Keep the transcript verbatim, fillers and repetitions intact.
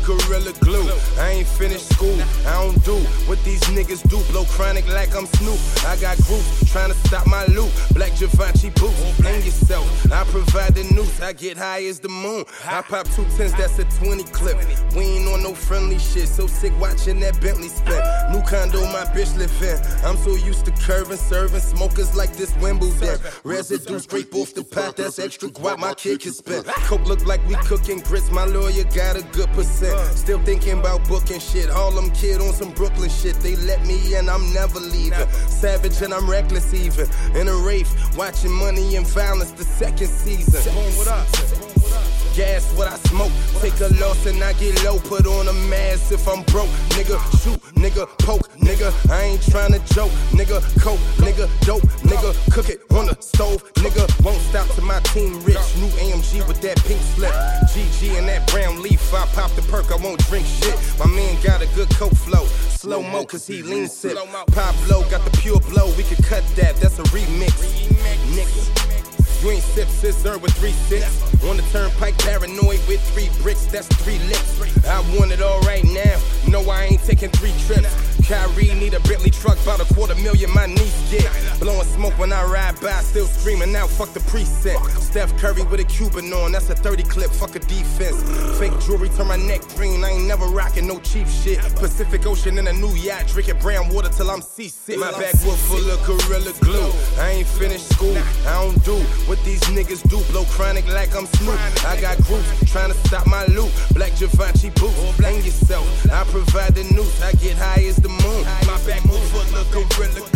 of Gorilla Glue. I ain't finished school, I don't do what these niggas do. Blow chronic like I'm Snoop. I got groups trying to stop my loot. Black Givenchy boots, hang yourself. I provide the noose, I get high as the moon. I pop two tens, that's a twenty clip. We ain't on no friendly shit, so sick watching that Bentley spin. New condo my bitch live in. I'm so used to curving, serving smokers like this Wimbledon. Residue scrape off the pot, that's extra guap my kid can spend. Coke look like we cooking grits, my lawyer got a good percent. Still thinking about booking shit, Harlem kid on some Brooklyn shit. They let me in, I'm never leaving. Savage and I'm reckless even. In a rave, watching Money and Violence the second season. What up? Gas what I smoke, take a loss and I get low. Put on a mask if I'm broke. Nigga, shoot, nigga, poke, nigga. I ain't tryna joke, nigga. Coke, nigga, dope, nigga. Cook it on the stove, nigga. Won't stop till my team rich. New A M G with that pink slip. G G and that brown leaf. I pop the perk, I won't drink shit. My man got a good coke flow. Slow mo, cause he lean sip. Pablo got the pure blow. We could cut that, that's a remix. Nigga. You ain't sip scissor with three sips. On the turnpike, paranoid with three bricks, that's three licks. I want it all right now. No, I ain't taking three trips. Kyrie need a Bentley truck, about a quarter million my niece get. Blowing smoke when I ride by, still screaming out, fuck the precinct. Steph Curry with a Cuban on, that's a thirty clip, fuck a defense. Fake jewelry turn my neck green, I ain't never rocking no cheap shit. Pacific Ocean in a new yacht, drinking brown water till I'm seasick. My backwood full of Gorilla Glue. I ain't finished school, I don't do what these niggas do. Blow chronic like I'm Snoop. I got groups trying to stop my loot. Black Givenchy boots, hang yourself. I provide the noose, I get high as the moon. My backwood full of Gorilla